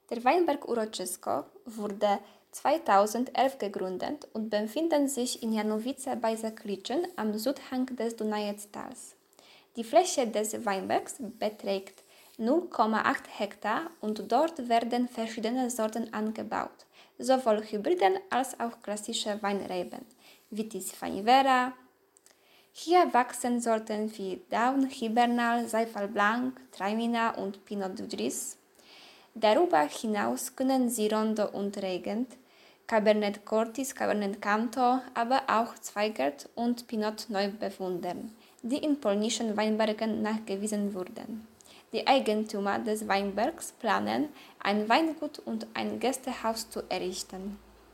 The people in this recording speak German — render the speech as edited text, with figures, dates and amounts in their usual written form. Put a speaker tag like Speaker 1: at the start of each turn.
Speaker 1: Der Weinberg Uroczysko wurde 2011 gegründet und befindet sich in Janowice bei Zakliczyn am Südhang des Dunajec-Tals. Die Fläche des Weinbergs beträgt 0,8 Hektar und dort werden verschiedene Sorten angebaut, sowohl Hybriden als auch klassische Weinreben, Vitis fanivera. Hier wachsen Sorten wie Daun, Hibernal, Seifal Blanc, Tramina und Pinot Gris. Darüber hinaus können Sie Rondo und Regent, Cabernet Cortis, Cabernet Canto, aber auch Zweigert und Pinot neu bewundern, die in polnischen Weinbergen nachgewiesen wurden. Die Eigentümer des Weinbergs planen, ein Weingut und ein Gästehaus zu errichten.